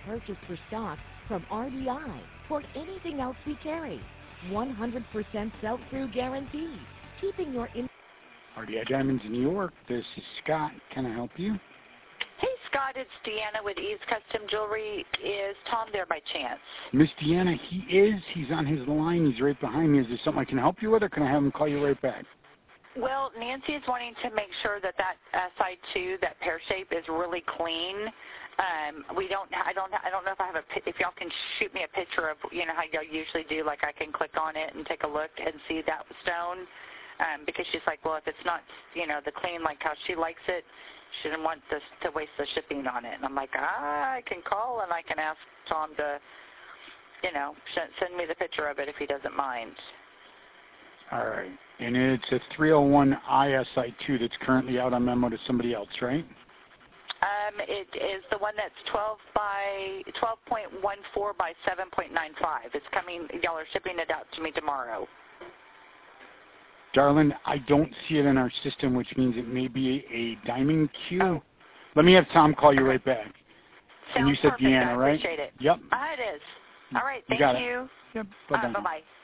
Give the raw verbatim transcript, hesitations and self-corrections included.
purchase for stock from R D I or anything else we carry. one hundred percent sell-through guarantee, keeping your in. R D I Diamonds in New York. This is Scott. Can I help you? Hey, Scott, it's Deanna with Ease Custom Jewelry. Is Tom there by chance? Miss Deanna, he is. He's on his line. He's right behind me. Is there something I can help you with, or can I have him call you right back? Well, Nancy is wanting to make sure that that uh, side two, that pear shape, is really clean. Um, we don't. I don't. I don't know if I have a. If y'all can shoot me a picture of, you know, how y'all usually do. Like I can click on it and take a look and see that stone. Um, because she's like, well, if it's not, you know, the clean like how she likes it, she didn't want this to waste the shipping on it. And I'm like, ah, I can call and I can ask Tom to, you know, send me the picture of it if he doesn't mind. All right. And it's a three oh one I S I two that's currently out on memo to somebody else, right? Um, it is the one that's twelve by twelve point one four by seven point nine five. It's coming. Y'all are shipping it out to me tomorrow. Darling, I don't see it in our system, which means it may be a diamond Q. Oh. Let me have Tom call you right back. Sounds and you said perfect. Deanna, I right? appreciate it. Yep. Uh, it is. All right. You Thank got you. It. Yep. Bye-bye. Uh, bye-bye.